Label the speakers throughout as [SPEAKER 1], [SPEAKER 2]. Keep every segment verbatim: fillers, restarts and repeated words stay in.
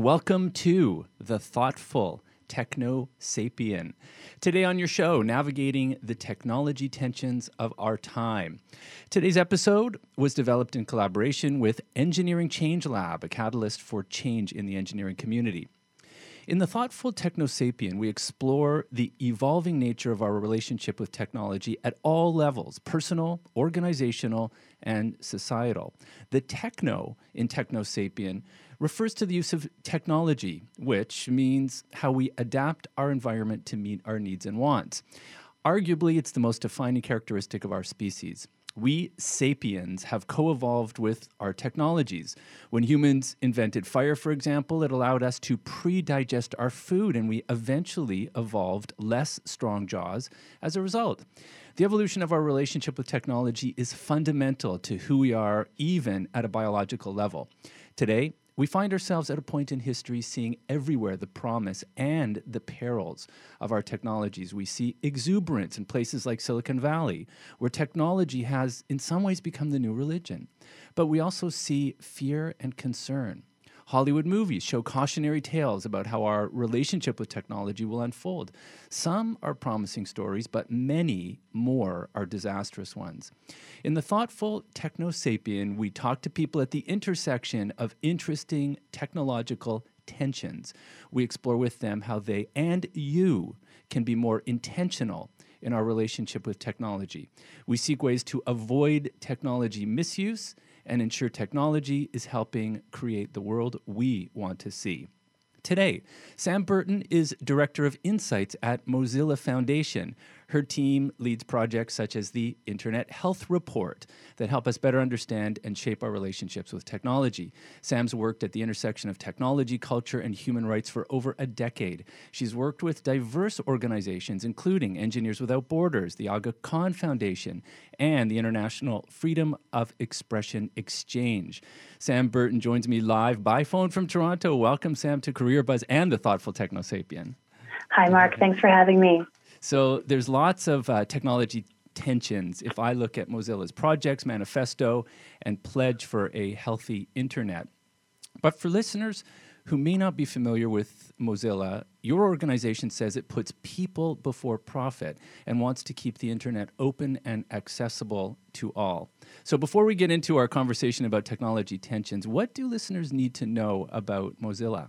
[SPEAKER 1] welcome to The Thoughtful Techno Sapien. Today on your show, navigating the technology tensions of our time. Today's episode was developed in collaboration with Engineering Change Lab, a catalyst for change in the engineering community. In The Thoughtful Techno Sapien, we explore the evolving nature of our relationship with technology at all levels, personal, organizational, and societal. The techno in Techno Sapien refers to the use of technology, which means how we adapt our environment to meet our needs and wants. Arguably, it's the most defining characteristic of our species. We sapiens have co-evolved with our technologies. When humans invented fire, for example, it allowed us to pre-digest our food, and we eventually evolved less strong jaws as a result. The evolution of our relationship with technology is fundamental to who we are, even at a biological level. Today, we find ourselves at a point in history seeing everywhere the promise and the perils of our technologies. We see exuberance in places like Silicon Valley, where technology has in some ways become the new religion. But we also see fear and concern. Hollywood movies show cautionary tales about how our relationship with technology will unfold. Some are promising stories, but many more are disastrous ones. In The Thoughtful Techno Sapien, we talk to people at the intersection of interesting technological tensions. We explore with them how they and you can be more intentional in our relationship with technology. We seek ways to avoid technology misuse and ensure technology is helping create the world we want to see. Today, Sam Burton is Director of Insights at Mozilla Foundation. Her team leads projects such as the Internet Health Report that help us better understand and shape our relationships with technology. Sam's worked at the intersection of technology, culture, and human rights for over a decade. She's worked with diverse organizations, including Engineers Without Borders, the Aga Khan Foundation, and the International Freedom of Expression Exchange. Sam Burton joins me live by phone from Toronto. Welcome, Sam, to Career Buzz and The Thoughtful Techno Sapien.
[SPEAKER 2] Hi, Mark. Thanks for having me.
[SPEAKER 1] So there's lots of uh, technology tensions if I look at Mozilla's projects, manifesto, and pledge for a healthy internet. But for listeners who may not be familiar with Mozilla, your organization says it puts people before profit and wants to keep the internet open and accessible to all. So before we get into our conversation about technology tensions, what do listeners need to know about Mozilla?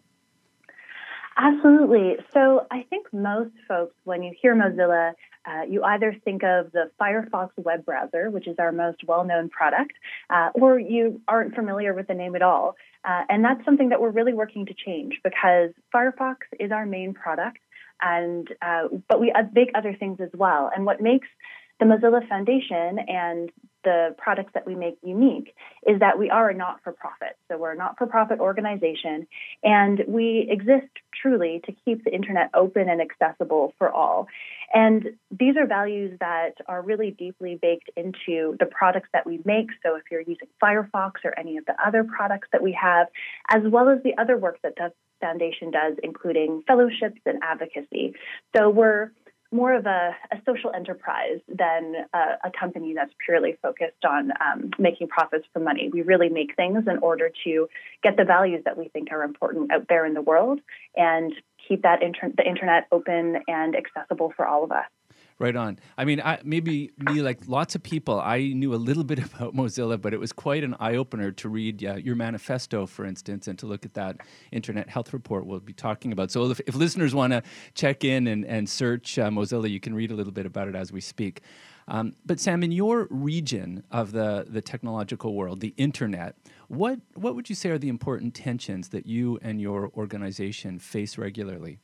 [SPEAKER 2] Absolutely. So I think most folks, when you hear Mozilla, uh, you either think of the Firefox web browser, which is our most well-known product, uh, or you aren't familiar with the name at all. Uh, and that's something that we're really working to change because Firefox is our main product, and uh, but we make other things as well. And what makes the Mozilla Foundation and the products that we make unique is that we are a not-for-profit. So we're a not-for-profit organization, and we exist truly to keep the internet open and accessible for all. And these are values that are really deeply baked into the products that we make. So if you're using Firefox or any of the other products that we have, as well as the other work that the Foundation does, including fellowships and advocacy. So we're more of a, a social enterprise than a, a company that's purely focused on um, making profits from money. We really make things in order to get the values that we think are important out there in the world and keep that inter- the internet open and accessible for all of us.
[SPEAKER 1] Right on. I mean, I, maybe me, like lots of people, I knew a little bit about Mozilla, but it was quite an eye-opener to read uh, your manifesto, for instance, and to look at that Internet Health Report we'll be talking about. So if, if listeners want to check in and, and search uh, Mozilla, you can read a little bit about it as we speak. Um, but Sam, in your region of the, the technological world, the Internet, what, what would you say are the important tensions that you and your organization face regularly?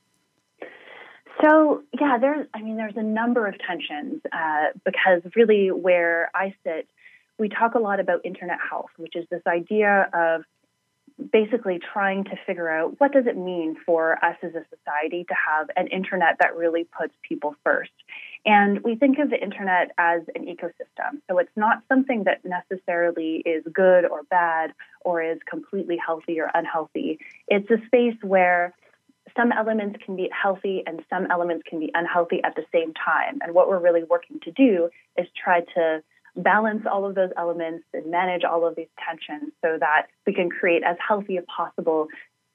[SPEAKER 2] So, yeah, there's, I mean, there's a number of tensions uh, because really where I sit, we talk a lot about internet health, which is this idea of basically trying to figure out what does it mean for us as a society to have an internet that really puts people first. And we think of the internet as an ecosystem. So it's not something that necessarily is good or bad or is completely healthy or unhealthy. It's a space where some elements can be healthy and some elements can be unhealthy at the same time. And what we're really working to do is try to balance all of those elements and manage all of these tensions so that we can create as healthy as possible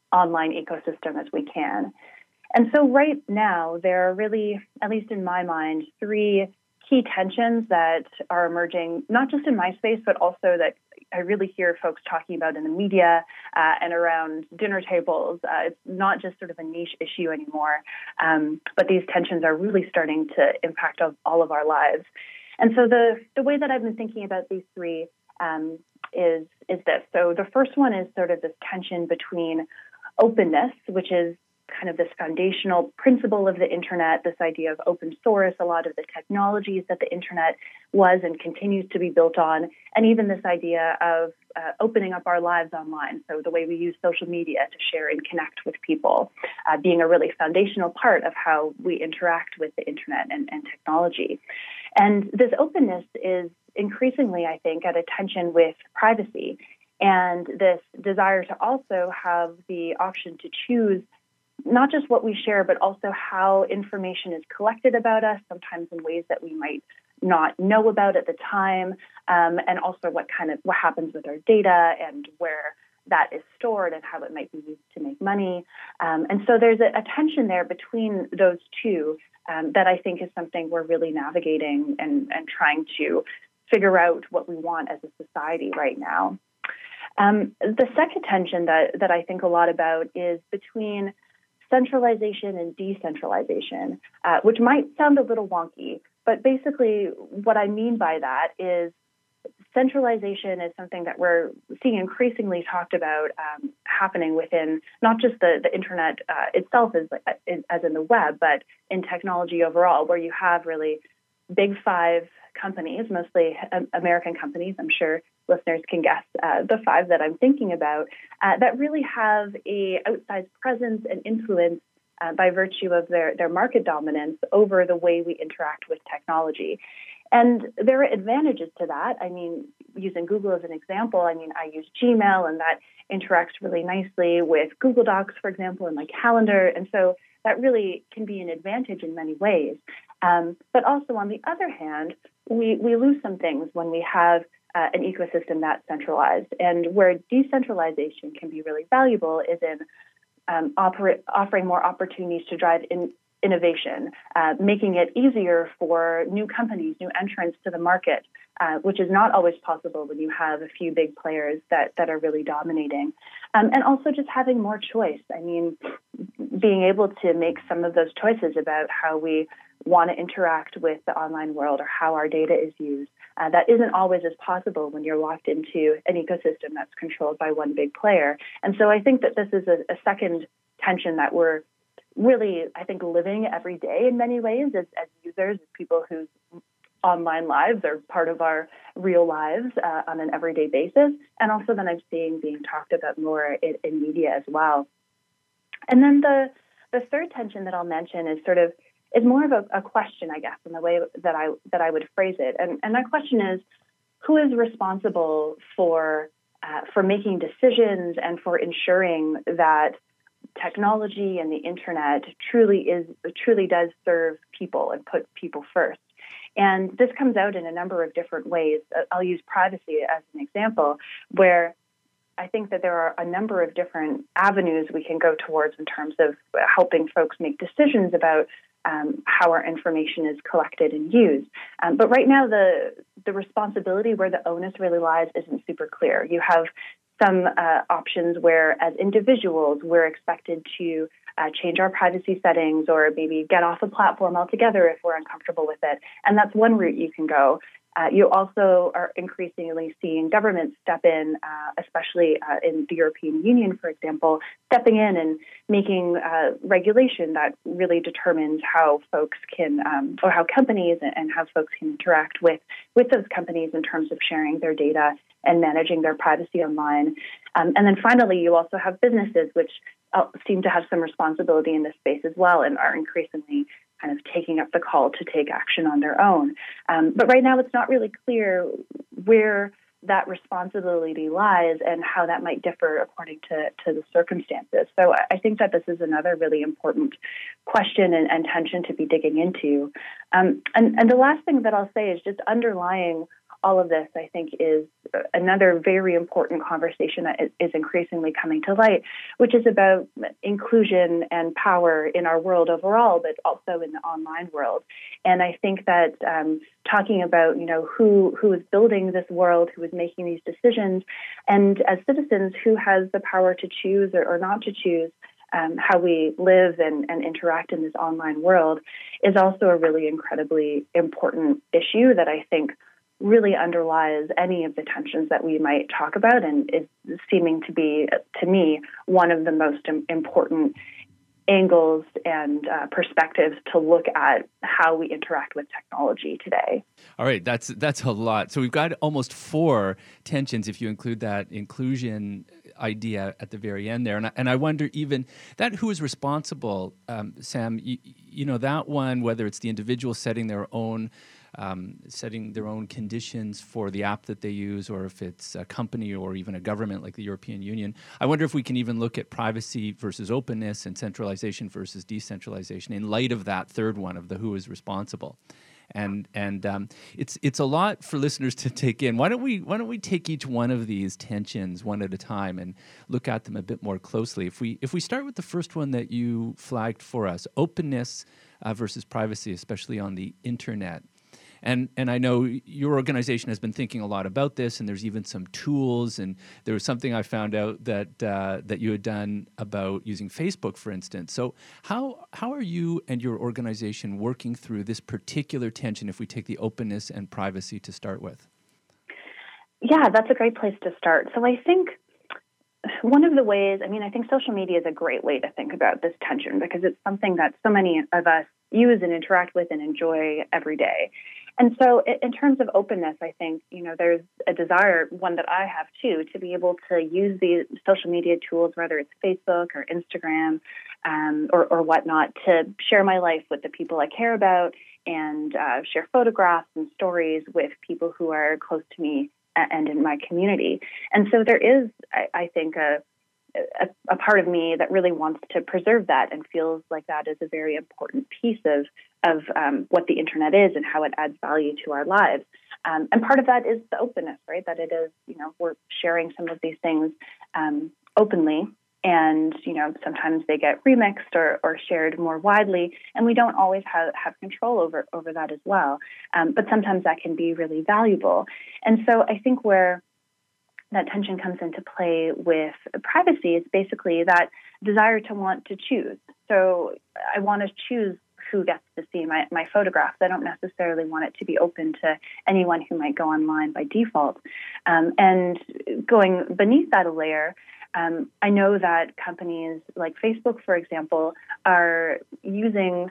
[SPEAKER 2] online ecosystem as we can. And so right now, there are really, at least in my mind, three key tensions that are emerging, not just in my space, but also that I really hear folks talking about in the media uh, and around dinner tables. Uh, it's not just sort of a niche issue anymore, um, but these tensions are really starting to impact all of our lives. And so the, the way that I've been thinking about these three um, is, is this. So the first one is sort of this tension between openness, which is kind of this foundational principle of the internet, this idea of open source, a lot of the technologies that the internet was and continues to be built on, and even this idea of uh, opening up our lives online. So the way we use social media to share and connect with people, uh, being a really foundational part of how we interact with the internet and, and technology. And this openness is increasingly, I think, at a tension with privacy and this desire to also have the option to choose not just what we share, but also how information is collected about us, sometimes in ways that we might not know about at the time, um, and also what kind of what happens with our data and where that is stored and how it might be used to make money. Um, and so there's a, a tension there between those two um, that I think is something we're really navigating and, and trying to figure out what we want as a society right now. Um, the second tension that, that I think a lot about is between centralization and decentralization, uh, which might sound a little wonky, but basically what I mean by that is centralization is something that we're seeing increasingly talked about um, happening within not just the, the internet uh, itself as, as in the web, but in technology overall, where you have really big five companies, mostly American companies, I'm sure listeners can guess uh, the five that I'm thinking about, uh, that really have a outsized presence and influence uh, by virtue of their, their market dominance over the way we interact with technology. And there are advantages to that. I mean, using Google as an example, I mean, I use Gmail, and that interacts really nicely with Google Docs, for example, and my calendar. And so that really can be an advantage in many ways. Um, but also, on the other hand, we, we lose some things when we have uh, an ecosystem that's centralized. And where decentralization can be really valuable is in um, operate, offering more opportunities to drive in, innovation, uh, making it easier for new companies, new entrants to the market, uh, which is not always possible when you have a few big players that, that are really dominating. Um, and also just having more choice. I mean, being able to make some of those choices about how we want to interact with the online world or how our data is used. Uh, that isn't always as possible when you're locked into an ecosystem that's controlled by one big player. And so I think that this is a, a second tension that we're really, I think, living every day in many ways as, as users, as people whose online lives are part of our real lives uh, on an everyday basis. And also then I'm seeing being talked about more in, in media as well. And then the, the third tension that I'll mention is sort of is more of a, a question, I guess, in the way that I that I would phrase it. And, and that question is, who is responsible for uh, for making decisions and for ensuring that technology and the internet truly is truly does serve people and put people first? And this comes out in a number of different ways. I'll use privacy as an example, where I think that there are a number of different avenues we can go towards in terms of helping folks make decisions about um, how our information is collected and used. Um, but right now, the the responsibility where the onus really lies isn't super clear. You have some uh, options where, as individuals, we're expected to uh, change our privacy settings or maybe get off a platform altogether if we're uncomfortable with it. And that's one route you can go. Uh, you also are increasingly seeing governments step in, uh, especially uh, in the European Union, for example, stepping in and making uh, regulation that really determines how folks can, um, or how companies and how folks can interact with, with those companies in terms of sharing their data and managing their privacy online. Um, and then finally, you also have businesses, which uh, seem to have some responsibility in this space as well and are increasingly kind of taking up the call to take action on their own. Um, but right now, it's not really clear where that responsibility lies and how that might differ according to, to the circumstances. So I think that this is another really important question and, and tension to be digging into. Um, and, and the last thing that I'll say is just underlying all of this, I think, is another very important conversation that is increasingly coming to light, which is about inclusion and power in our world overall, but also in the online world. And I think that um, talking about, you know, who who is building this world, who is making these decisions, and as citizens, who has the power to choose or, or not to choose um, how we live and, and interact in this online world, is also a really incredibly important issue that I think really underlies any of the tensions that we might talk about, and is seeming to be, to me, one of the most important angles and uh, perspectives to look at how we interact with technology today.
[SPEAKER 1] All right, that's that's a lot. So we've got almost four tensions if you include that inclusion idea at the very end there. And I, and I wonder even that who is responsible, um, Sam, you, you know, that one, whether it's the individual setting their own Um, setting their own conditions for the app that they use, or if it's a company or even a government like the European Union. I wonder if we can even look at privacy versus openness and centralization versus decentralization in light of that third one of the who is responsible. And and um, it's it's a lot for listeners to take in. Why don't we why don't we take each one of these tensions one at a time and look at them a bit more closely? If we if we start with the first one that you flagged for us, openness uh, versus privacy, especially on the internet. And and I know your organization has been thinking a lot about this, and there's even some tools. And there was something I found out that uh, that you had done about using Facebook, for instance. So how how are you and your organization working through this particular tension if we take the openness and privacy to start with?
[SPEAKER 2] Yeah, that's a great place to start. So I think one of the ways, I mean, I think social media is a great way to think about this tension, because it's something that so many of us use and interact with and enjoy every day. And so in terms of openness, I think, you know, there's a desire, one that I have too, to be able to use these social media tools, whether it's Facebook or Instagram um, or, or whatnot, to share my life with the people I care about, and uh, share photographs and stories with people who are close to me and in my community. And so there is, I, I think, a, a, a part of me that really wants to preserve that and feels like that is a very important piece of of um, what the internet is and how it adds value to our lives. Um, and part of that is the openness, right? That it is, you know, we're sharing some of these things um, openly, and, you know, sometimes they get remixed or, or shared more widely, and we don't always have, have control over, over that as well. Um, but sometimes that can be really valuable. And so I think where that tension comes into play with privacy is basically that desire to want to choose. So I want to choose who gets to see my, my photographs. I don't necessarily want it to be open to anyone who might go online by default. Um, and going beneath that a layer, um, I know that companies like Facebook, for example, are using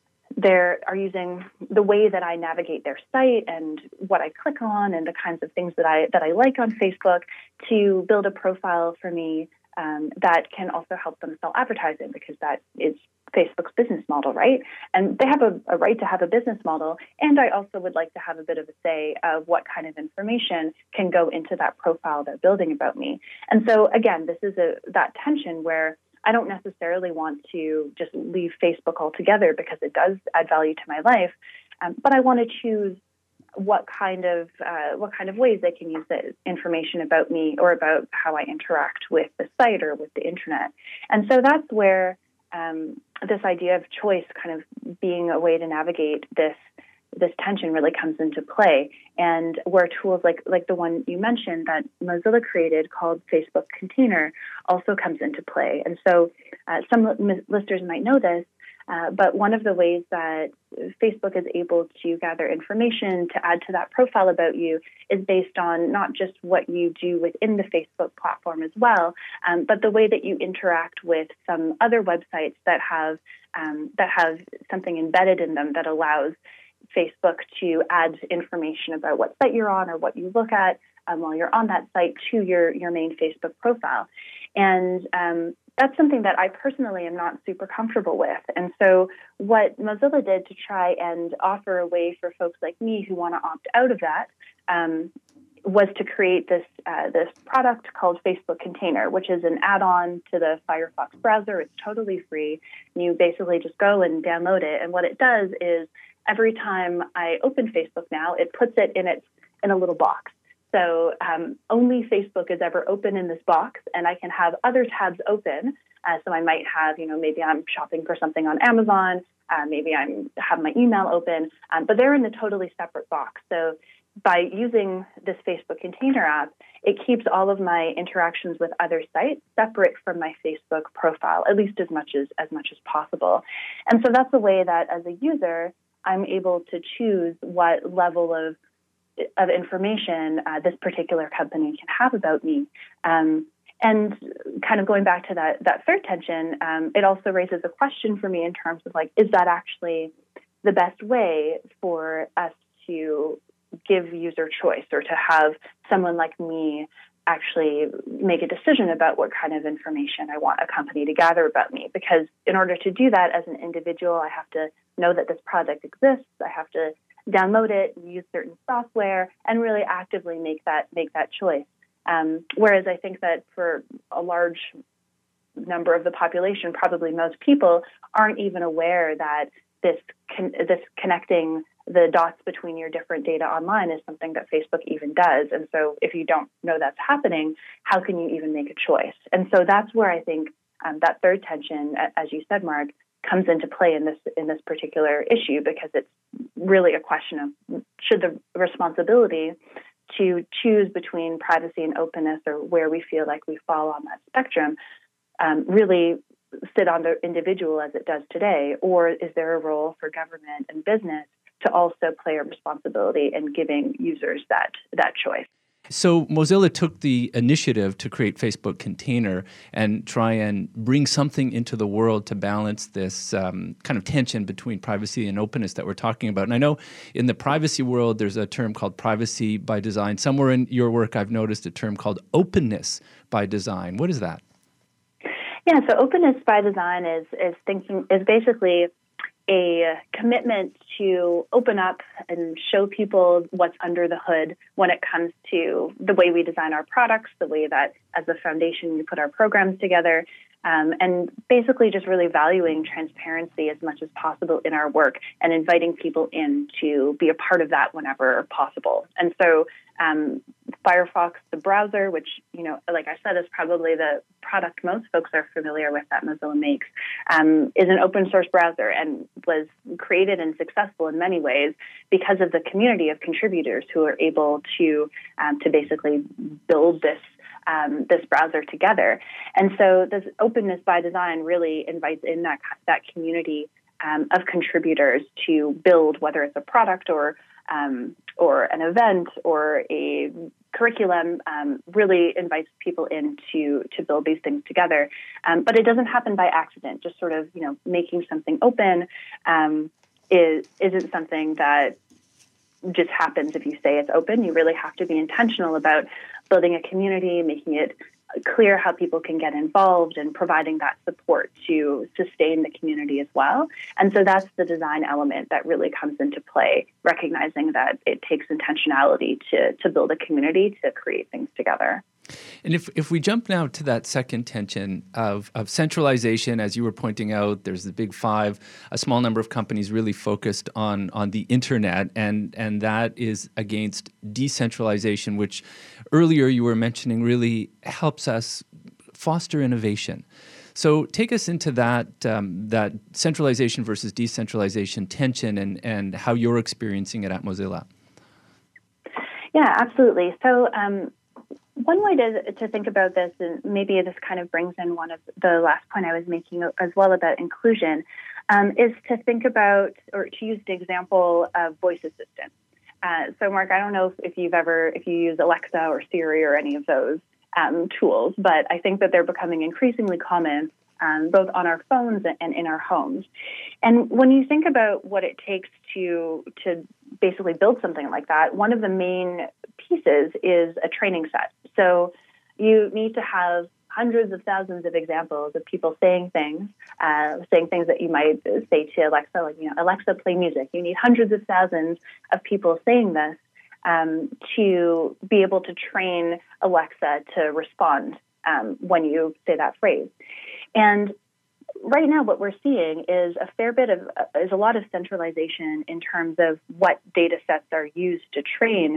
[SPEAKER 2] their are using the way that I navigate their site and what I click on and the kinds of things that I that I like on Facebook to build a profile for me um, that can also help them sell advertising, because that is Facebook's business model, right? And they have a, a right to have a business model. And I also would like to have a bit of a say of what kind of information can go into that profile they're building about me. And so, again, this is a that tension where I don't necessarily want to just leave Facebook altogether because it does add value to my life, um, but I want to choose what kind of uh, what kind of ways they can use the information about me or about how I interact with the site or with the internet. And so that's where um, this idea of choice kind of being a way to navigate this this tension really comes into play, and where tools like like the one you mentioned that Mozilla created called Facebook Container also comes into play. And so uh, some listeners might know this, uh, but one of the ways that Facebook is able to gather information to add to that profile about you is based on not just what you do within the Facebook platform as well, um, but the way that you interact with some other websites that have um, that have something embedded in them that allows Facebook to add information about what site you're on or what you look at um, while you're on that site to your, your main Facebook profile. And um, that's something that I personally am not super comfortable with. And so what Mozilla did to try and offer a way for folks like me who want to opt out of that um, was to create this uh, this product called Facebook Container, which is an add-on to the Firefox browser. It's totally free. You basically just go and download it. And what it does is every time I open Facebook now, it puts it in its in a little box. So um, only Facebook is ever open in this box, and I can have other tabs open. Uh, so I might have, you know, maybe I'm shopping for something on Amazon, uh, maybe I'm have my email open, um, but they're in a totally separate box. So by using this Facebook Container app, it keeps all of my interactions with other sites separate from my Facebook profile, at least as much as as much as possible. And so that's a way that as a user, I'm able to choose what level of of information uh, this particular company can have about me. Um, and kind of going back to that, that third tension, um, it also raises a question for me in terms of like, is that actually the best way for us to give user choice or to have someone like me actually make a decision about what kind of information I want a company to gather about me? Because in order to do that as an individual, I have to know that this product exists. I have to download it, use certain software, and really actively make that make that choice. Um, whereas I think that for a large number of the population, probably most people aren't even aware that this con- this connecting the dots between your different data online is something that Facebook even does. And so if you don't know that's happening, how can you even make a choice? And so that's where I think um, that third tension, as you said, Mark, comes into play in this in this particular issue, because it's really a question of should the responsibility to choose between privacy and openness, or where we feel like we fall on that spectrum, um, really sit on the individual as it does today, or is there a role for government and business to also play a responsibility in giving users that that choice?
[SPEAKER 1] So Mozilla took the initiative to create Facebook Container and try and bring something into the world to balance this um, kind of tension between privacy and openness that we're talking about. And I know in the privacy world, there's a term called privacy by design. Somewhere in your work, I've noticed a term called openness by design. What is that?
[SPEAKER 2] Yeah, so openness by design is is thinking is basically a commitment to open up and show people what's under the hood when it comes to the way we design our products, the way that as a foundation we put our programs together, um, and basically just really valuing transparency as much as possible in our work and inviting people in to be a part of that whenever possible. And so um, Firefox, the browser, which, you know, like I said, is probably the product most folks are familiar with that Mozilla makes, um, is an open source browser and was created and successful in many ways because of the community of contributors who are able to um, to basically build this um, this browser together. And so this openness by design really invites in that that community um, of contributors to build, whether it's a product or um, or an event or a curriculum, um, really invites people in to, to build these things together. Um, but it doesn't happen by accident. Just sort of, you know, making something open um, is, isn't something that just happens if you say it's open. You really have to be intentional about building a community, making it clear how people can get involved, and providing that support to sustain the community as well. And so that's the design element that really comes into play, recognizing that it takes intentionality to, to build a community, to create things together.
[SPEAKER 1] And if, if we jump now to that second tension of, of centralization, as you were pointing out, there's the big five, a small number of companies really focused on, on the internet, and, and that is against decentralization, which earlier you were mentioning really helps us foster innovation. So take us into that um, that centralization versus decentralization tension, and, and how you're experiencing it at Mozilla.
[SPEAKER 2] Yeah, absolutely. So um, one way to, to think about this, and maybe this kind of brings in one of the last point I was making as well about inclusion, um, is to think about, or to use the example of voice assistants. Uh, so, Mark, I don't know if, if you've ever, if you use Alexa or Siri or any of those um, tools, but I think that they're becoming increasingly common, um, both on our phones and in our homes. And when you think about what it takes to to basically build something like that, one of the main pieces is a training set. So you need to have hundreds of thousands of examples of people saying things, uh, saying things that you might say to Alexa, like, you know, Alexa, play music. You need hundreds of thousands of people saying this um, to be able to train Alexa to respond um, when you say that phrase. And right now, what we're seeing is a fair bit of, uh, is a lot of centralization in terms of what data sets are used to train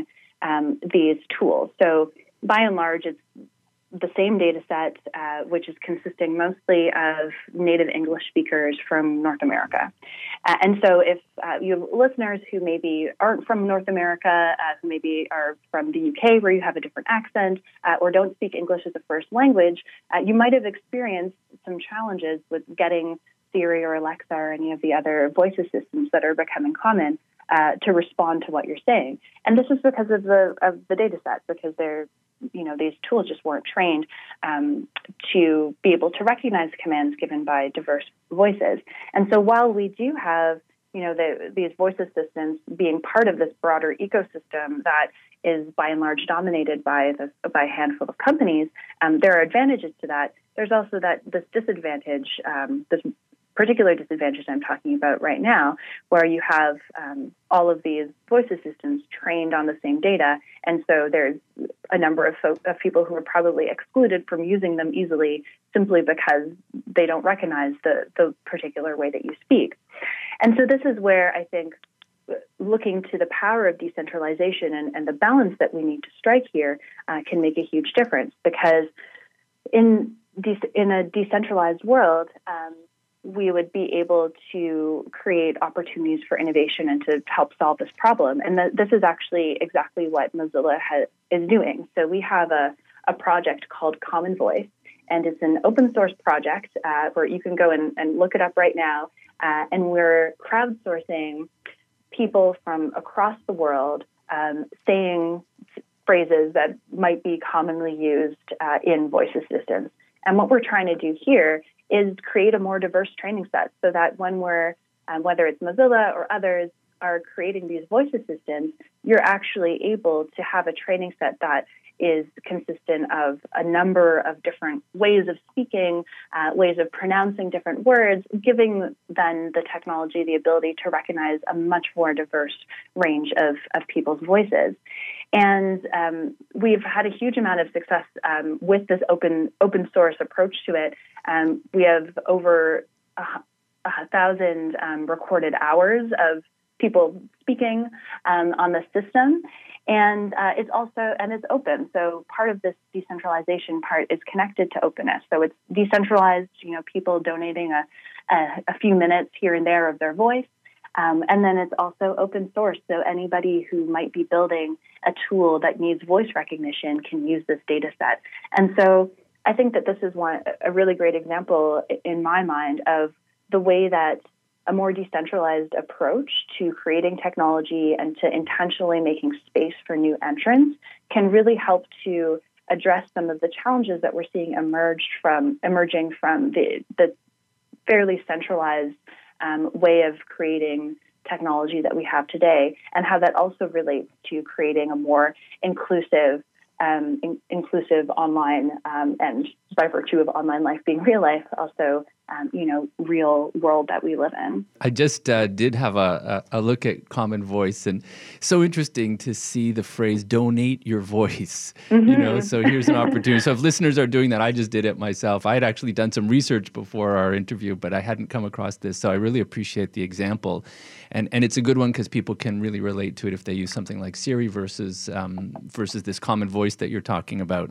[SPEAKER 2] um, these tools. So by and large, it's the same data set, uh, which is consisting mostly of native English speakers from North America. Uh, and so if uh, you have listeners who maybe aren't from North America, uh, who maybe are from the U K where you have a different accent, uh, or don't speak English as a first language, uh, you might have experienced some challenges with getting Siri or Alexa or any of the other voice assistants that are becoming common uh, to respond to what you're saying. And this is because of the of the data set, because they're you know, these tools just weren't trained um, to be able to recognize commands given by diverse voices. And so while we do have, you know, the, these voice assistants being part of this broader ecosystem that is by and large dominated by the, by a handful of companies, um, there are advantages to that. There's also that this disadvantage, um, this particular disadvantage I'm talking about right now, where you have um, all of these voice assistants trained on the same data. And so there's a number of, folk, of people who are probably excluded from using them easily simply because they don't recognize the, the particular way that you speak. And so this is where I think looking to the power of decentralization and, and the balance that we need to strike here uh, can make a huge difference, because in, de- in a decentralized world, um, we would be able to create opportunities for innovation and to help solve this problem. And th- this is actually exactly what Mozilla ha- is doing. So we have a, a project called Common Voice, and it's an open source project uh, where you can go and, and look it up right now. Uh, and we're crowdsourcing people from across the world um, saying phrases that might be commonly used uh, in voice assistants. And what we're trying to do here is create a more diverse training set so that when we're, um, whether it's Mozilla or others, are creating these voice assistants, you're actually able to have a training set that is consistent of a number of different ways of speaking, uh, ways of pronouncing different words, giving then the technology the ability to recognize a much more diverse range of, of people's voices. And um, we've had a huge amount of success um, with this open open source approach to it. Um, we have over a, a thousand um, recorded hours of people speaking um, on the system. And uh, it's also, and it's open. So part of this decentralization part is connected to openness. So it's decentralized, you know, people donating a, a, a few minutes here and there of their voice. Um, and then it's also open source. So anybody who might be building a tool that needs voice recognition can use this data set. And so I think that this is one, a really great example in my mind of the way that a more decentralized approach to creating technology and to intentionally making space for new entrants can really help to address some of the challenges that we're seeing emerged from emerging from the, the fairly centralized um, way of creating technology that we have today, and how that also relates to creating a more inclusive Um, in, inclusive online, um, and by virtue of online life being real life, also, um, you know, real world that we live in.
[SPEAKER 1] I just uh, did have a, a, a look at Common Voice, and so interesting to see the phrase "donate your voice." Mm-hmm. You know, so here's an opportunity. So if listeners are doing that, I just did it myself. I had actually done some research before our interview, but I hadn't come across this. So I really appreciate the example, and and it's a good one because people can really relate to it if they use something like Siri versus um, versus this Common Voice that you're talking about.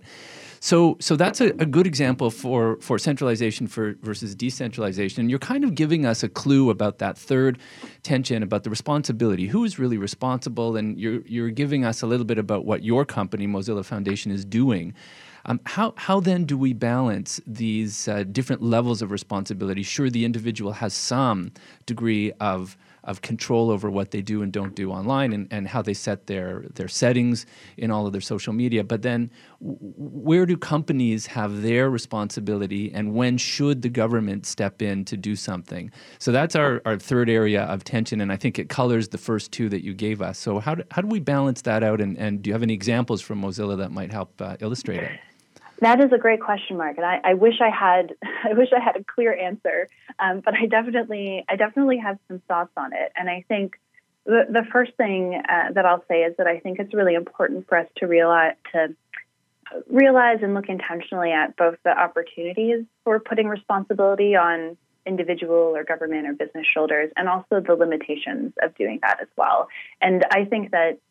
[SPEAKER 1] So so that's a, a good example for, for centralization for versus decentralization. And you're kind of giving us a clue about that third tension, about the responsibility. Who is really responsible? And you're you're giving us a little bit about what your company, Mozilla Foundation, is doing. Um, how how then do we balance these uh, different levels of responsibility? Sure, the individual has some degree of of control over what they do and don't do online, and, and how they set their their settings in all of their social media. But then w- where do companies have their responsibility, and when should the government step in to do something? So that's our, our third area of tension, and I think it colors the first two that you gave us. So how do, how do we balance that out, and, and do you have any examples from Mozilla that might help uh, illustrate it?
[SPEAKER 2] That is a great question, Mark, and I, I wish I had. I wish I had a clear answer, um, but I definitely, I definitely have some thoughts on it. And I think the, the first thing uh, that I'll say is that I think it's really important for us to realize to realize and look intentionally at both the opportunities for putting responsibility on individual or government or business shoulders, and also the limitations of doing that as well. And I think that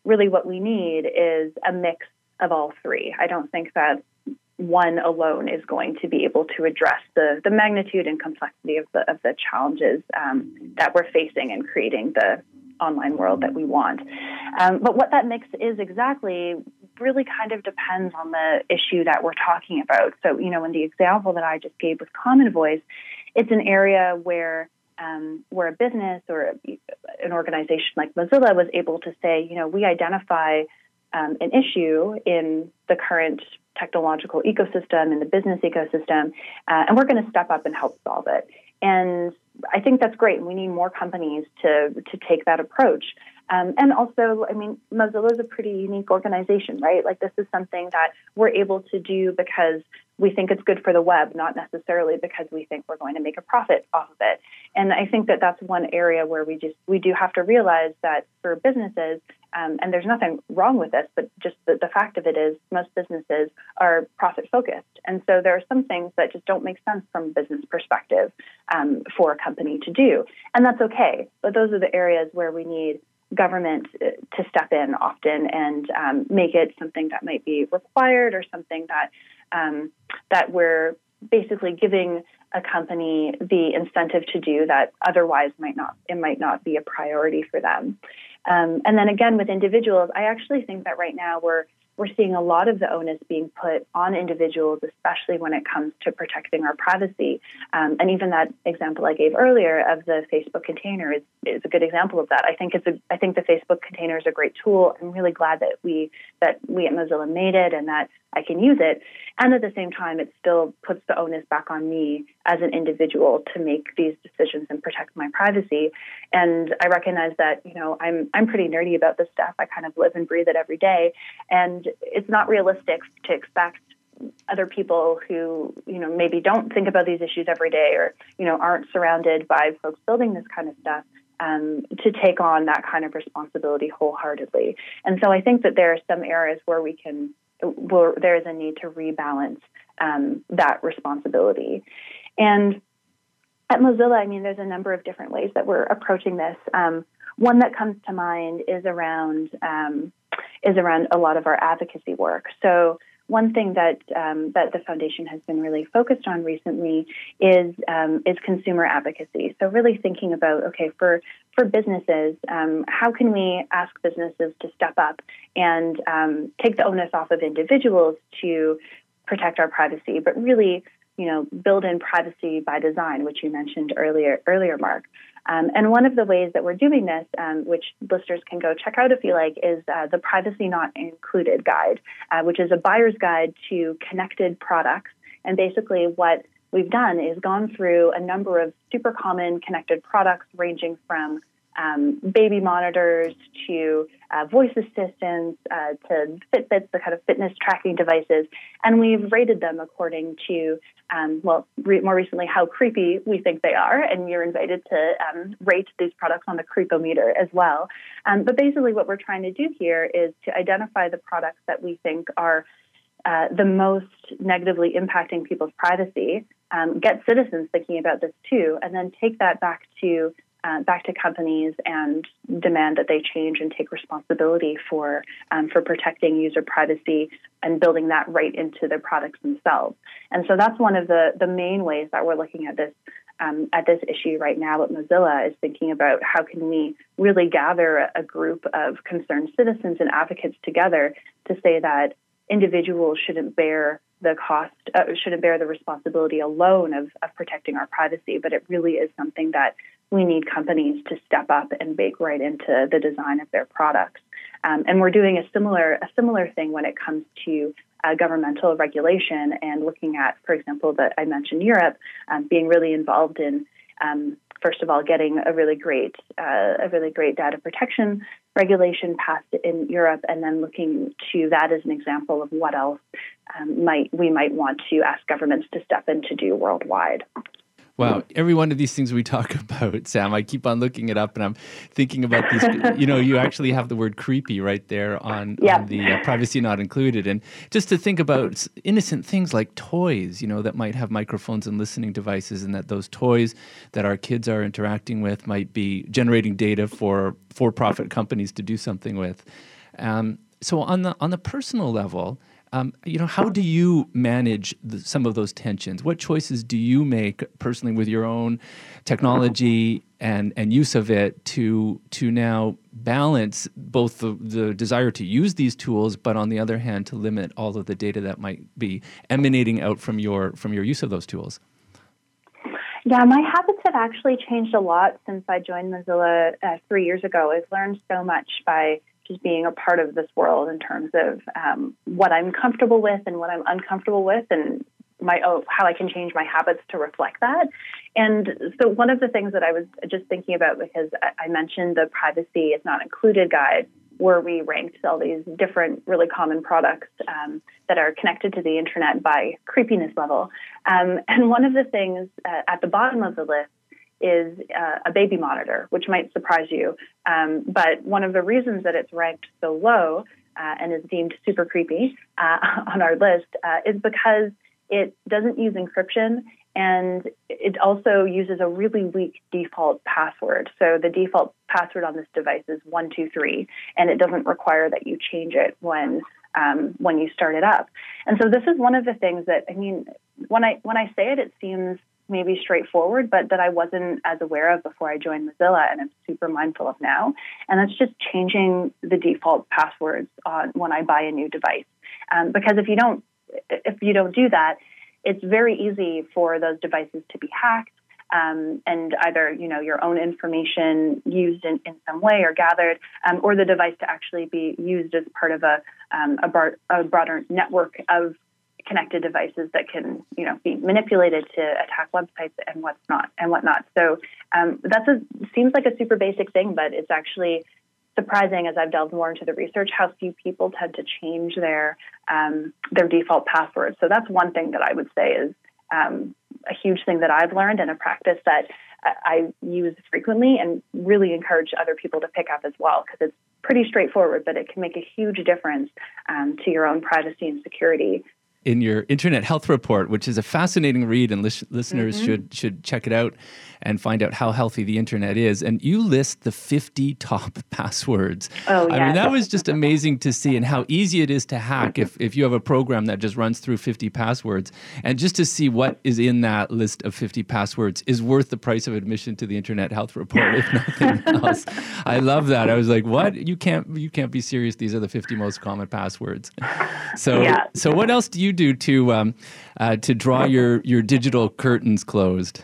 [SPEAKER 2] really what we need is a mix of all three. I don't think that one alone is going to be able to address the, the magnitude and complexity of the of the challenges um, that we're facing in creating the online world that we want. Um, but what that mix is exactly really kind of depends on the issue that we're talking about. So, you know, in the example that I just gave with Common Voice, it's an area where um, where a business or an organization like Mozilla was able to say, you know, we identify um, an issue in the current technological ecosystem, in the business ecosystem, uh, and we're going to step up and help solve it. And I think that's great. We need more companies to to take that approach. Um, and also, I mean, Mozilla is a pretty unique organization, right? Like, this is something that we're able to do because we think it's good for the web, not necessarily because we think we're going to make a profit off of it. And I think that that's one area where we just we do have to realize that for businesses, um, and there's nothing wrong with this, but just the, the fact of it is most businesses are profit focused. And so there are some things that just don't make sense from a business perspective um, for a company to do. And that's okay. But those are the areas where we need government to step in often and um, make it something that might be required or something that um, that we're basically giving a company the incentive to do that otherwise might not it might not be a priority for them. Um, and then again, with individuals, I actually think that right now we're we're seeing a lot of the onus being put on individuals, especially when it comes to protecting our privacy. Um, and even that example I gave earlier of the Facebook container is, is a good example of that. I think it's a, I think the Facebook container is a great tool. I'm really glad that we that we at Mozilla made it and that I can use it. And at the same time, it still puts the onus back on me as an individual to make these decisions and protect my privacy. And I recognize that, you know, I'm I'm pretty nerdy about this stuff. I kind of live and breathe it every day. And it's not realistic to expect other people who, you know, maybe don't think about these issues every day or, you know, aren't surrounded by folks building this kind of stuff um, to take on that kind of responsibility wholeheartedly. And so I think that there are some areas where we can where there is a need to rebalance um, that responsibility. And at Mozilla, I mean, there's a number of different ways that we're approaching this. Um, one that comes to mind is around um, is around a lot of our advocacy work. So one thing that um, that the foundation has been really focused on recently is um, is consumer advocacy. So really thinking about, okay, for for businesses, um, how can we ask businesses to step up and um, take the onus off of individuals to protect our privacy, but really, you know, build in privacy by design, which you mentioned earlier, earlier, Mark. Um, and one of the ways that we're doing this, um, which listeners can go check out if you like, is uh, the Privacy Not Included Guide, uh, which is a buyer's guide to connected products. And basically what we've done is gone through a number of super common connected products ranging from um, baby monitors to uh, voice assistants uh, to Fitbits, the kind of fitness tracking devices. And we've rated them according to, um, well, re- more recently, how creepy we think they are. And you're invited to um, rate these products on the creepometer as well. Um, but basically what we're trying to do here is to identify the products that we think are uh, the most negatively impacting people's privacy, um, get citizens thinking about this too, and then take that back to Uh, back to companies and demand that they change and take responsibility for um, for protecting user privacy and building that right into their products themselves. And so that's one of the, the main ways that we're looking at this um, at this issue right now at Mozilla, is thinking about how can we really gather a, a group of concerned citizens and advocates together to say that individuals shouldn't bear the cost, uh, shouldn't bear the responsibility alone of, of protecting our privacy, but it really is something that we need companies to step up and bake right into the design of their products. Um, and we're doing a similar a similar thing when it comes to uh, governmental regulation and looking at, for example, that I mentioned Europe, um, being really involved in, um, first of all, getting a really great uh, a really great data protection regulation passed in Europe, and then looking to that as an example of what else um, might we might want to ask governments to step in to do worldwide.
[SPEAKER 1] Wow. Every one of these things we talk about, Sam, I keep on looking it up and I'm thinking about these, you know, you actually have the word creepy right there on,
[SPEAKER 2] yeah.
[SPEAKER 1] on the uh, privacy not included. And just to think about innocent things like toys, you know, that might have microphones and listening devices, and that those toys that our kids are interacting with might be generating data for for-profit companies to do something with. Um, so on the on the personal level, um, you know, how do you manage the, some of those tensions? What choices do you make personally with your own technology and, and use of it to to now balance both the, the desire to use these tools, but on the other hand, to limit all of the data that might be emanating out from your from your use of those tools?
[SPEAKER 2] Yeah, my habits have actually changed a lot since I joined Mozilla uh, three years ago. I've learned so much by just being a part of this world in terms of um, what I'm comfortable with and what I'm uncomfortable with, and my oh, how I can change my habits to reflect that. And so one of the things that I was just thinking about, because I mentioned the privacy is not included guide, where we ranked all these different really common products um, that are connected to the internet by creepiness level. Um, and one of the things uh, at the bottom of the list is uh, a baby monitor, which might surprise you. Um, but one of the reasons that it's ranked so low uh, and is deemed super creepy uh, on our list uh, is because it doesn't use encryption, and it also uses a really weak default password. So the default password on this device is one two three, and it doesn't require that you change it when um, when you start it up. And so this is one of the things that, I mean, when I when I say it, it seems maybe straightforward, but that I wasn't as aware of before I joined Mozilla, and I'm super mindful of now. And that's just changing the default passwords on when I buy a new device. Um, because if you don't if you don't do that, it's very easy for those devices to be hacked, um, and either, you know, your own information used in, in some way or gathered, um, or the device to actually be used as part of a, um, a, bar, a broader network of connected devices that can, you know, be manipulated to attack websites and what's not and whatnot. So um, that's a seems like a super basic thing, but it's actually surprising as I've delved more into the research how few people tend to change their um, their default password. So that's one thing that I would say is um, a huge thing that I've learned, and a practice that I use frequently and really encourage other people to pick up as well, because it's pretty straightforward, but it can make a huge difference um, to your own privacy and security.
[SPEAKER 1] In your Internet Health Report, which is a fascinating read, and lis- listeners mm-hmm. should should check it out and find out how healthy the internet is. And you list the fifty top passwords.
[SPEAKER 2] Oh, yeah.
[SPEAKER 1] I mean, that was just amazing to see, and how easy it is to hack if, if you have a program that just runs through fifty passwords. And just to see what is in that list of fifty passwords is worth the price of admission to the Internet Health Report, if nothing else. I love that. I was like, what? You can't you can't be serious. These are the fifty most common passwords. So,
[SPEAKER 2] yeah.
[SPEAKER 1] so what else do you do to um, uh, to draw your, your digital curtains closed?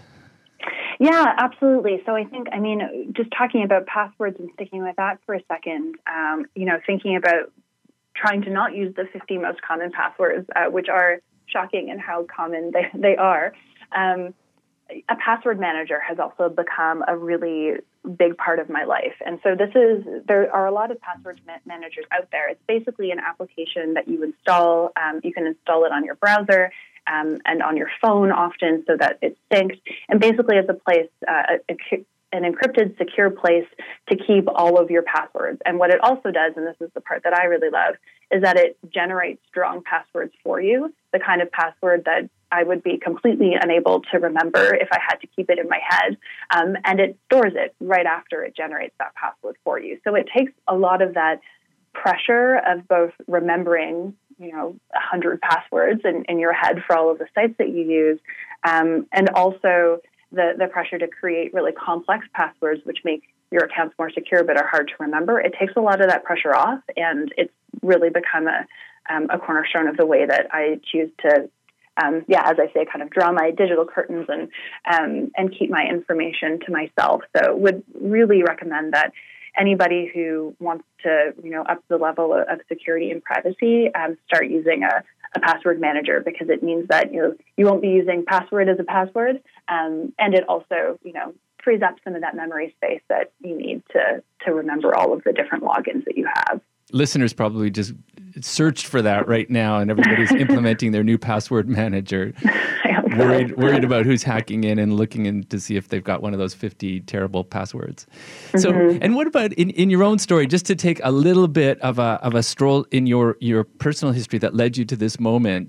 [SPEAKER 2] Yeah, absolutely. So I think, I mean, just talking about passwords and sticking with that for a second, um, you know, thinking about trying to not use the fifty most common passwords, uh, which are shocking in how common they, they are. Um, a password manager has also become a really big part of my life. And so this is, there are a lot of password ma- managers out there. It's basically an application that you install. Um, you can install it on your browser um, and on your phone often, so that it's synced. And basically it's a place, uh, a, a, an encrypted, secure place to keep all of your passwords. And what it also does, and this is the part that I really love, is that it generates strong passwords for you, the kind of password that I would be completely unable to remember if I had to keep it in my head. Um, and it stores it right after it generates that password for you. So it takes a lot of that pressure of both remembering, you know, a hundred passwords in, in your head for all of the sites that you use, um, and also the, the pressure to create really complex passwords, which make your accounts more secure but are hard to remember. It takes a lot of that pressure off, and it's really become a, um, a cornerstone of the way that I choose to Um, yeah, as I say, kind of draw my digital curtains and um, and keep my information to myself. So would really recommend that anybody who wants to, you know, up the level of security and privacy, um, start using a, a password manager, because it means that, you know, you won't be using password as a password, um, and it also, you know, frees up some of that memory space that you need to to remember all of the different logins that you have.
[SPEAKER 1] Listeners probably just searched for that right now, and everybody's implementing their new password manager, worried worried about who's hacking in and looking in to see if they've got one of those fifty terrible passwords. Mm-hmm. So, and what about in, in your own story, just to take a little bit of a of a stroll in your your personal history that led you to this moment?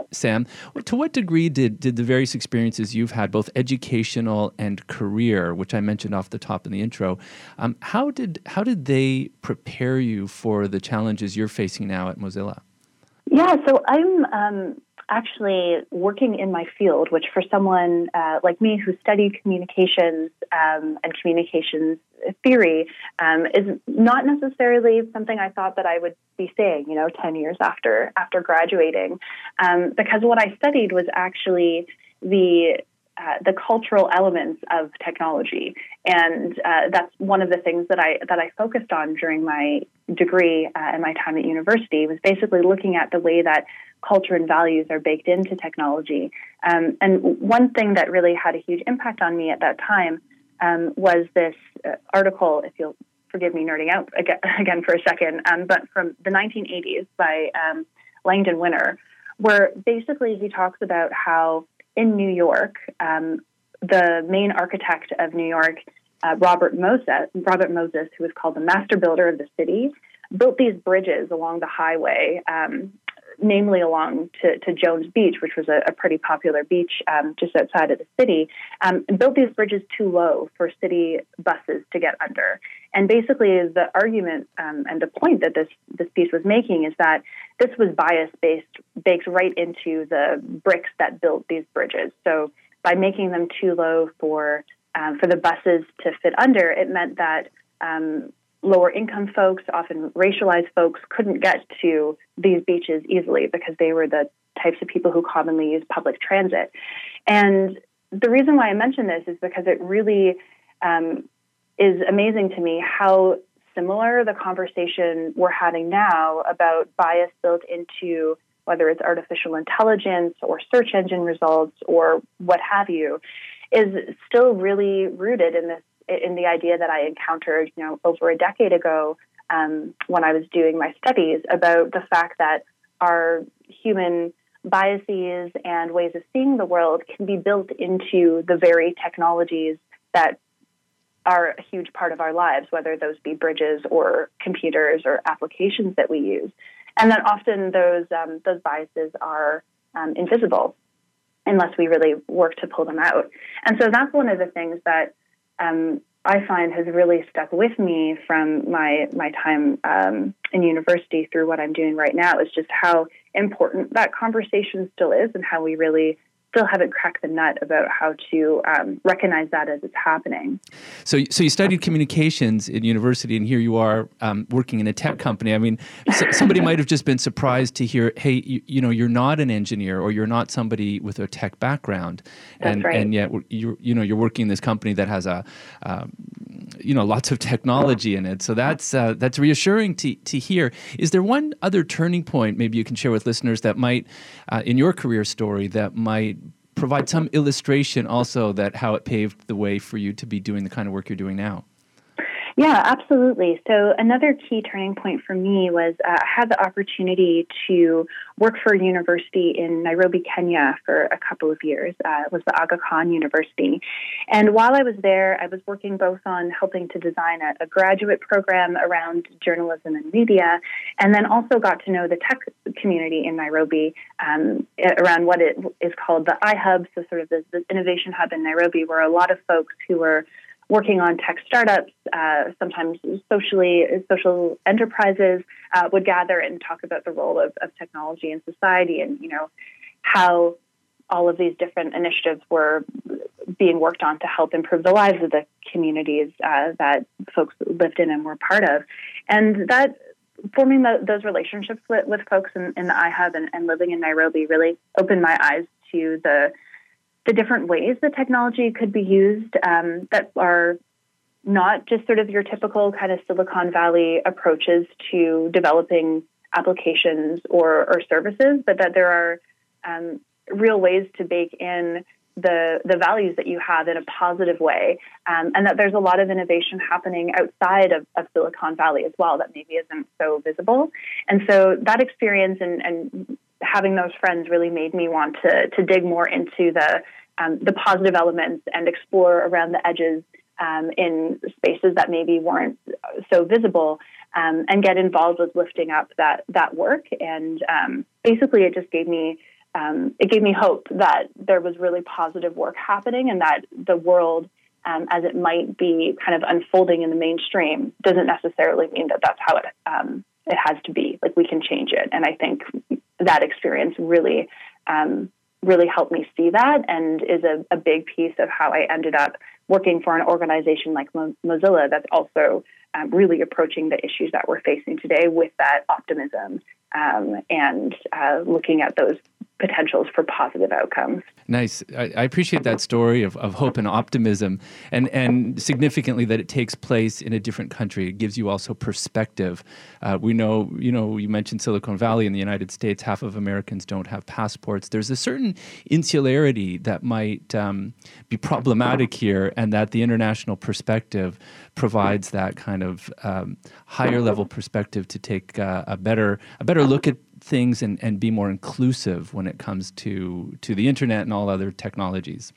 [SPEAKER 1] Sam. To what degree did, did the various experiences you've had, both educational and career, which I mentioned off the top in the intro, um, how did how did they prepare you for the challenges you're facing now at Mozilla?
[SPEAKER 2] Yeah, so I'm um, actually working in my field, which for someone uh, like me who studied communications um, and communications theory um, is not necessarily something I thought that I would be saying, you know, ten years after after graduating, um, because what I studied was actually the uh, the cultural elements of technology, and uh, that's one of the things that I that I focused on during my degree uh, and my time at university, was basically looking at the way that culture and values are baked into technology. Um, and one thing that really had a huge impact on me at that time um, was this uh, article, if you'll forgive me nerding out again, again for a second, um, but from the nineteen eighties by um, Langdon Winner, where basically he talks about how in New York, um, the main architect of New York, uh, Robert Moses, Robert Moses, who was called the master builder of the city, built these bridges along the highway, um, namely along to, to Jones Beach, which was a, a pretty popular beach um, just outside of the city, um, and built these bridges too low for city buses to get under. And basically the argument um, and the point that this, this piece was making is that this was bias-based, baked right into the bricks that built these bridges. So by making them too low for um, for the buses to fit under, it meant that um, lower income folks, often racialized folks, couldn't get to these beaches easily because they were the types of people who commonly use public transit. And the reason why I mention this is because it really um, is amazing to me how similar the conversation we're having now about bias built into whether it's artificial intelligence or search engine results or what have you, is still really rooted in this, in the idea that I encountered, you know, over a decade ago um, when I was doing my studies about the fact that our human biases and ways of seeing the world can be built into the very technologies that are a huge part of our lives, whether those be bridges or computers or applications that we use. And that often those um, those biases are um, invisible unless we really work to pull them out. And so that's one of the things that um, I find has really stuck with me from my my time um, in university through what I'm doing right now, is just how important that conversation still is and how we really still haven't cracked the nut about how to um, recognize that as it's happening.
[SPEAKER 1] So, so you studied communications in university, and here you are um, working in a tech company. I mean, so, somebody might have just been surprised to hear, "Hey, you, you know, you're not an engineer, or you're not somebody with a tech background," and
[SPEAKER 2] That's right.
[SPEAKER 1] and yet you you know you're working in this company that has a um, you know lots of technology in it. So that's uh, that's reassuring to to hear. Is there one other turning point maybe you can share with listeners that might, uh, in your career story, that might provide some illustration also that how it paved the way for you to be doing the kind of work you're doing now?
[SPEAKER 2] Yeah, absolutely. So another key turning point for me was uh, I had the opportunity to work for a university in Nairobi, Kenya for a couple of years. Uh, it was the Aga Khan University. And while I was there, I was working both on helping to design a, a graduate program around journalism and media, and then also got to know the tech community in Nairobi um, around what it is called the iHub, so sort of this, this innovation hub in Nairobi, where a lot of folks who were working on tech startups, uh, sometimes socially social enterprises, uh, would gather and talk about the role of, of technology in society, and you know how all of these different initiatives were being worked on to help improve the lives of the communities uh, that folks lived in and were part of, and that forming the, those relationships with, with folks in, in the iHub and, and living in Nairobi really opened my eyes to the the different ways that technology could be used um, that are not just sort of your typical kind of Silicon Valley approaches to developing applications or, or services, but that there are um, real ways to bake in the the values that you have in a positive way, um, and that there's a lot of innovation happening outside of, of Silicon Valley as well that maybe isn't so visible. And so that experience and, and having those friends really made me want to to dig more into the um, the positive elements and explore around the edges um, in spaces that maybe weren't so visible, um, and get involved with lifting up that that work. And um, basically, it just gave me um, it gave me hope that there was really positive work happening, and that the world, um, as it might be kind of unfolding in the mainstream, doesn't necessarily mean that that's how it um, it has to be. Like, we can change it. And I think that experience really, um, really helped me see that, and is a, a big piece of how I ended up working for an organization like Mo- Mozilla that's also um, really approaching the issues that we're facing today with that optimism, um, and uh, looking at those potentials for positive outcomes.
[SPEAKER 1] Nice. I, I appreciate that story of, of hope and optimism, and, and significantly that it takes place in a different country. It gives you also perspective. Uh, we know, you know, you mentioned Silicon Valley in the United States, half of Americans don't have passports. There's a certain insularity that might um, be problematic here, and that the international perspective provides that kind of um, higher level perspective to take uh, a better a better look at things and, and be more inclusive when it comes to to the internet and all other technologies.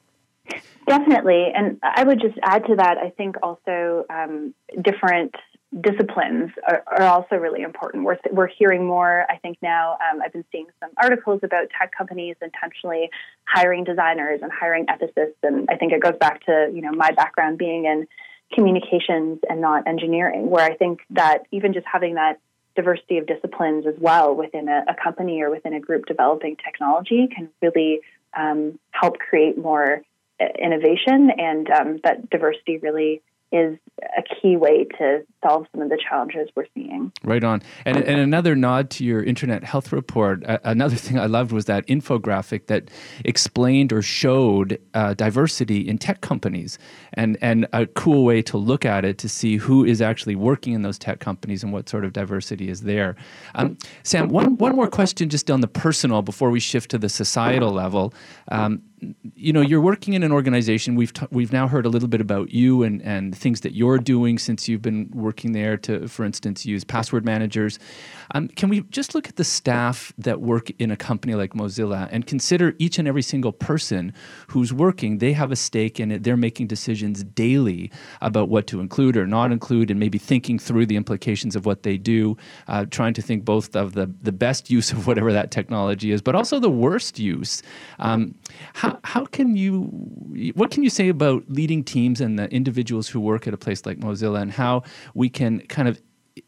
[SPEAKER 2] Definitely. And I would just add to that, I think also um, different disciplines are, are also really important. We're, we're hearing more, I think now, um, I've been seeing some articles about tech companies intentionally hiring designers and hiring ethicists. And I think it goes back to, you know, my background being in communications and not engineering, where I think that even just having that diversity of disciplines as well within a, a company or within a group developing technology can really um, help create more innovation, and um, that diversity really is a key way to solve some of the challenges we're seeing.
[SPEAKER 1] Right on. And, and another nod to your Internet Health Report, uh, another thing I loved was that infographic that explained or showed uh, diversity in tech companies, and, and a cool way to look at it to see who is actually working in those tech companies and what sort of diversity is there. Um, Sam, one, one more question just on the personal before we shift to the societal level. Um, you know, you're working in an organization. We've t- we've now heard a little bit about you and, and things that you're doing since you've been working there to, for instance, use password managers. Um, can we just look at the staff that work in a company like Mozilla and consider each and every single person who's working? They have a stake in it. They're making decisions daily about what to include or not include, and maybe thinking through the implications of what they do, uh, trying to think both of the, the best use of whatever that technology is, but also the worst use. Um, how How can you, what can you say about leading teams and the individuals who work at a place like Mozilla, and how we can kind of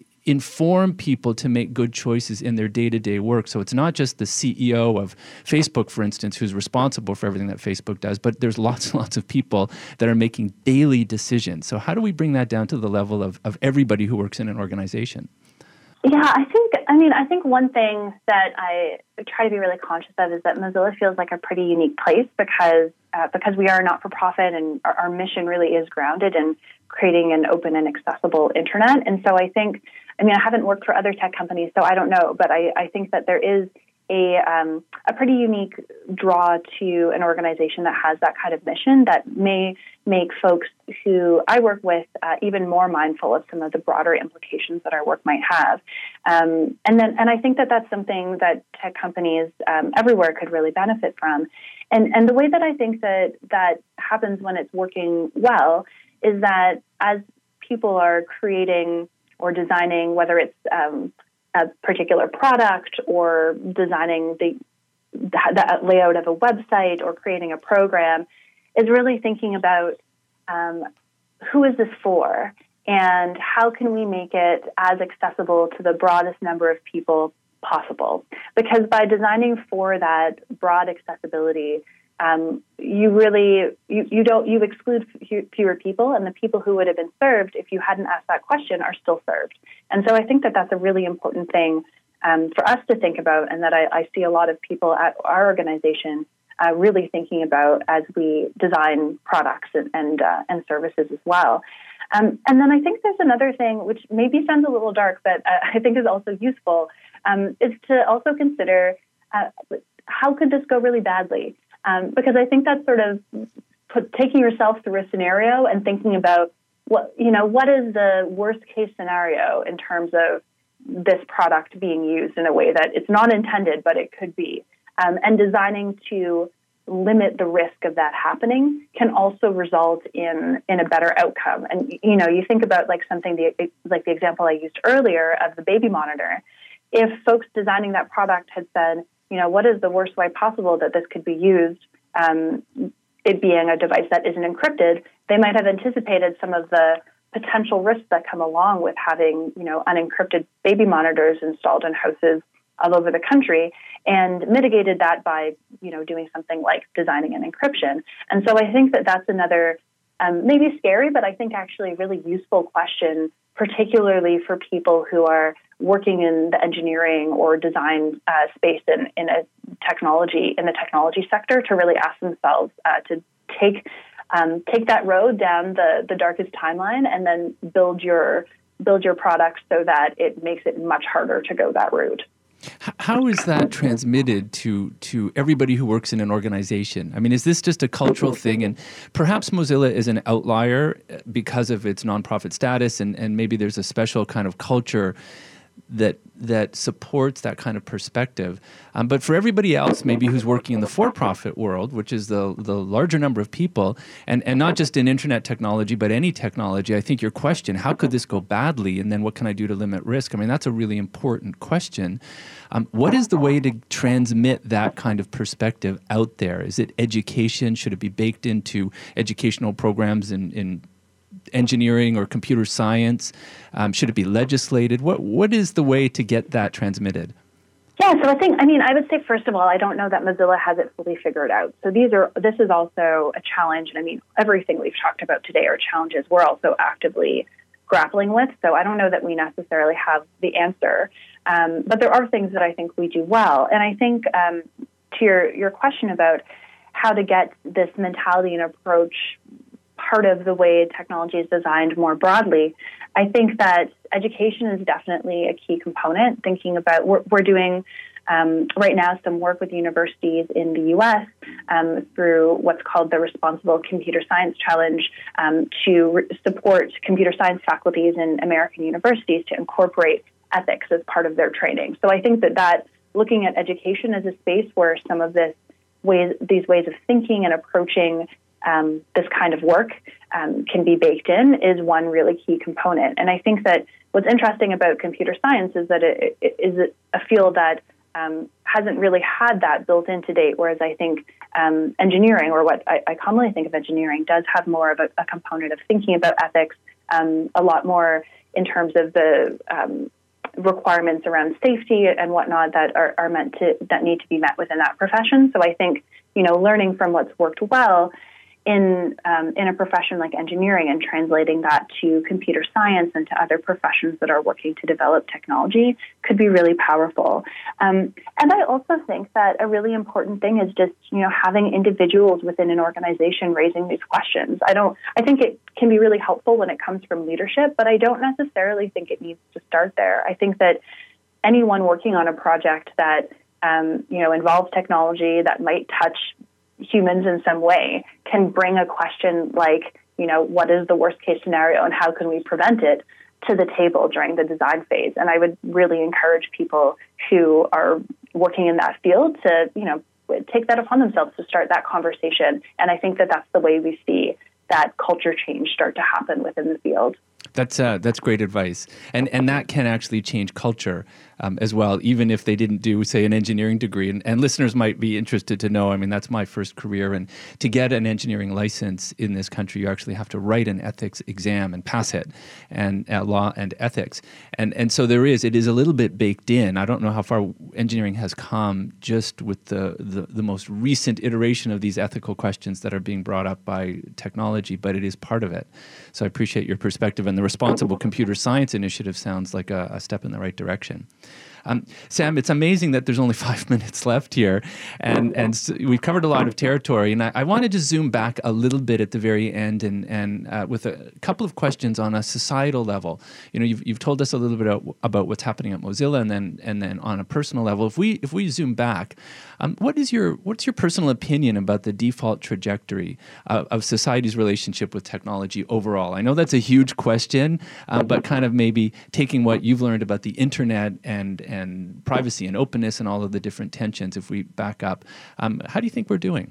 [SPEAKER 1] inform people to make good choices in their day-to-day work? So it's not just the C E O of Facebook, for instance, who's responsible for everything that Facebook does, but there's lots and lots of people that are making daily decisions. So how do we bring that down to the level of, of everybody who works in an organization?
[SPEAKER 2] Yeah, I think, I mean, I think one thing that I try to be really conscious of is that Mozilla feels like a pretty unique place because uh, because we are a not-for-profit, and our, our mission really is grounded in creating an open and accessible internet. And so I think, I mean, I haven't worked for other tech companies, so I don't know, but I, I think that there is a um, a pretty unique draw to an organization that has that kind of mission that may make folks who I work with uh, even more mindful of some of the broader implications that our work might have. Um, and then, and I think that that's something that tech companies um, everywhere could really benefit from. And and the way that I think that that happens when it's working well is that as people are creating or designing, whether it's um, a particular product or designing the, the layout of a website or creating a program, is really thinking about um, who is this for and how can we make it as accessible to the broadest number of people possible. Because by designing for that broad accessibility, um, you really, you, you don't, you exclude fewer people, and the people who would have been served if you hadn't asked that question are still served. And so I think that that's a really important thing um, for us to think about, and that I, I see a lot of people at our organization uh, really thinking about as we design products and and, uh, and services as well. Um, and then I think there's another thing, which maybe sounds a little dark, but uh, I think is also useful, um, is to also consider uh, how could this go really badly? Um, because I think that's sort of put, taking yourself through a scenario and thinking about what, you know, what is the worst case scenario in terms of this product being used in a way that it's not intended, but it could be. Um, and designing to limit the risk of that happening can also result in, in a better outcome. And, you know, you think about like something, the, like the example I used earlier of the baby monitor. If folks designing that product had said, you know, what is the worst way possible that this could be used, um, it being a device that isn't encrypted, they might have anticipated some of the potential risks that come along with having, you know, unencrypted baby monitors installed in houses all over the country, and mitigated that by, you know, doing something like designing an encryption. And so I think that that's another um, maybe scary, but I think actually really useful question, particularly for people who are working in the engineering or design uh, space in, in a technology, in the technology sector, to really ask themselves uh, to take um, take that road down the, the darkest timeline, and then build your build your product so that it makes it much harder to go that route.
[SPEAKER 1] How is that transmitted to to everybody who works in an organization? I mean, is this just a cultural thing? And perhaps Mozilla is an outlier because of its nonprofit status, and, and maybe there's a special kind of culture that that supports that kind of perspective. Um, but for everybody else, maybe who's working in the for-profit world, which is the the larger number of people, and, and not just in internet technology, but any technology, I think your question, how could this go badly? And then what can I do to limit risk? I mean, that's a really important question. Um, what is the way to transmit that kind of perspective out there? Is it education? Should it be baked into educational programs in, in engineering or computer science? Um, should it be legislated? What What is the way to get that transmitted?
[SPEAKER 2] Yeah, so I think, I mean, I would say, first of all, I don't know that Mozilla has it fully figured out. So these are, this is also a challenge. And I mean, everything we've talked about today are challenges we're also actively grappling with. So I don't know that we necessarily have the answer. Um, but there are things that I think we do well. And I think um, to your, your question about how to get this mentality and approach part of the way technology is designed more broadly, I think that education is definitely a key component. Thinking about, we're, we're doing um, right now some work with universities in the U S um, through what's called the Responsible Computer Science Challenge um, to re- support computer science faculties in American universities to incorporate ethics as part of their training. So I think that that looking at education as a space where some of this ways, these ways of thinking and approaching Um, this kind of work um, can be baked in is one really key component. And I think that what's interesting about computer science is that it, it is a field that um, hasn't really had that built in to date, whereas I think um, engineering, or what I, I commonly think of engineering, does have more of a, a component of thinking about ethics, um, a lot more in terms of the um, requirements around safety and whatnot that are, are meant to, that need to be met within that profession. So I think, you know, learning from what's worked well in um, in a profession like engineering and translating that to computer science and to other professions that are working to develop technology could be really powerful. Um, and I also think that a really important thing is just, you know, having individuals within an organization raising these questions. I don't, I think it can be really helpful when it comes from leadership, but I don't necessarily think it needs to start there. I think that anyone working on a project that, um, you know, involves technology that might touch humans in some way can bring a question like, you know, what is the worst case scenario and how can we prevent it to the table during the design phase. And I would really encourage people who are working in that field to, you know, take that upon themselves to start that conversation. And I think that that's the way we see that culture change start to happen within the field.
[SPEAKER 1] That's uh, that's great advice, and and that can actually change culture um, as well, even if they didn't do, say, an engineering degree. And, and listeners might be interested to know. I mean, that's my first career, and to get an engineering license in this country, you actually have to write an ethics exam and pass it, and uh, law and ethics, and and so there is. It is a little bit baked in. I don't know how far engineering has come just with the the, the most recent iteration of these ethical questions that are being brought up by technology, but it is part of it. So I appreciate your perspective, and the Responsible Computer Science Initiative sounds like a, a step in the right direction. Um, Sam, it's amazing that there's only five minutes left here, and and so we've covered a lot of territory. And I, I wanted to zoom back a little bit at the very end, and and uh, with a couple of questions on a societal level. You know, you've you've told us a little bit about, about what's happening at Mozilla, and then and then on a personal level. If we if we zoom back, um, what is your what's your personal opinion about the default trajectory uh, of society's relationship with technology overall? I know that's a huge question, uh, but kind of maybe taking what you've learned about the internet and and privacy and openness and all of the different tensions, if we back up, um, how do you think we're doing?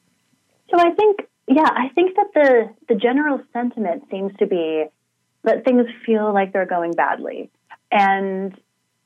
[SPEAKER 2] So I think, yeah, I think that the, the general sentiment seems to be that things feel like they're going badly. And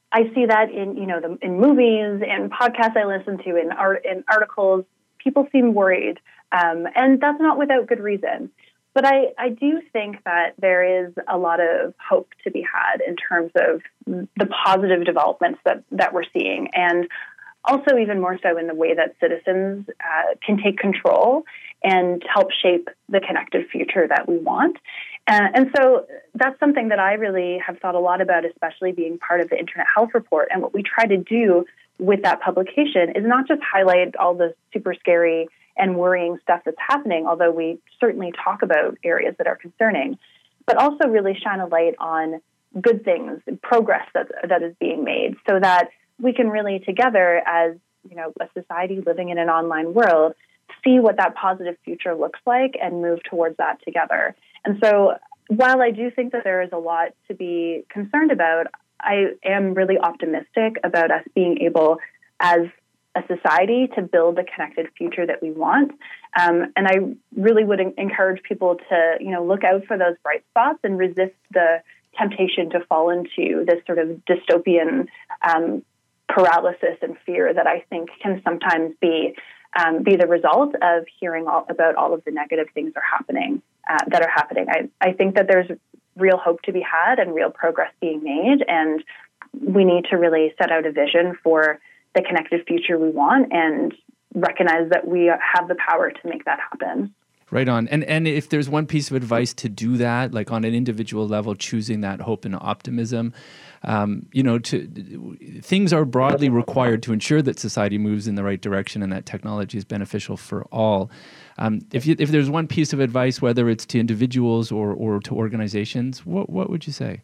[SPEAKER 2] I see that in, you know, the, in movies and podcasts I listen to, in art, in articles. People seem worried, um, and that's not without good reason. But I, I do think that there is a lot of hope to be had in terms of the positive developments that, that we're seeing, and also even more so in the way that citizens uh, can take control and help shape the connected future that we want. Uh, and so that's something that I really have thought a lot about, especially being part of the Internet Health Report. And what we try to do with that publication is not just highlight all the super scary and worrying stuff that's happening, although we certainly talk about areas that are concerning, but also really shine a light on good things, progress that, that is being made, so that we can really together as, you know, a society living in an online world, see what that positive future looks like and move towards that together. And so while I do think that there is a lot to be concerned about, I am really optimistic about us being able as a society to build the connected future that we want. Um, and I really would encourage people to, you know, look out for those bright spots and resist the temptation to fall into this sort of dystopian um, paralysis and fear that I think can sometimes be um, be the result of hearing all, about all of the negative things are happening uh, that are happening. I, I think that there's real hope to be had and real progress being made, and we need to really set out a vision for the connected future we want and recognize that we have the power to make that happen.
[SPEAKER 1] Right on. And and if there's one piece of advice to do that, like on an individual level, choosing that hope and optimism, um, you know, to things are broadly required to ensure that society moves in the right direction and that technology is beneficial for all. Um, if you, if there's one piece of advice, whether it's to individuals or or to organizations, what what would you say?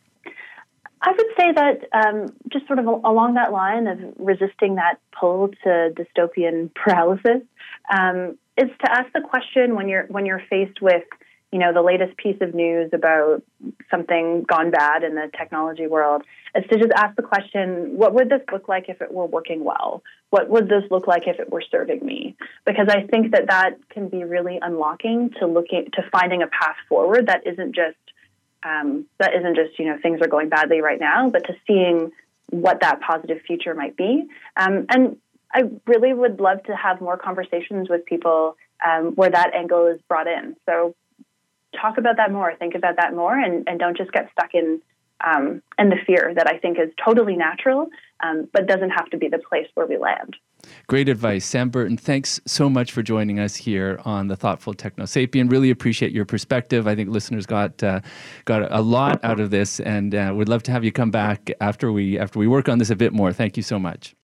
[SPEAKER 2] I would say that um, just sort of along that line of resisting that pull to dystopian paralysis, um, is to ask the question when you're when you're faced with, you know, the latest piece of news about something gone bad in the technology world, is to just ask the question, what would this look like if it were working well? What would this look like if it were serving me? Because I think that that can be really unlocking to looking to finding a path forward that isn't just Um, that isn't just, you know, things are going badly right now, but to seeing what that positive future might be. Um, and I really would love to have more conversations with people um, where that angle is brought in. So talk about that more, think about that more, and, and don't just get stuck in um, in the fear that I think is totally natural, um, but doesn't have to be the place where we land.
[SPEAKER 1] Great advice. Sam Burton, thanks so much for joining us here on The Thoughtful Technosapien. Really appreciate your perspective. I think listeners got uh, got a lot out of this, and uh, would love to have you come back after we after we work on this a bit more. Thank you so much.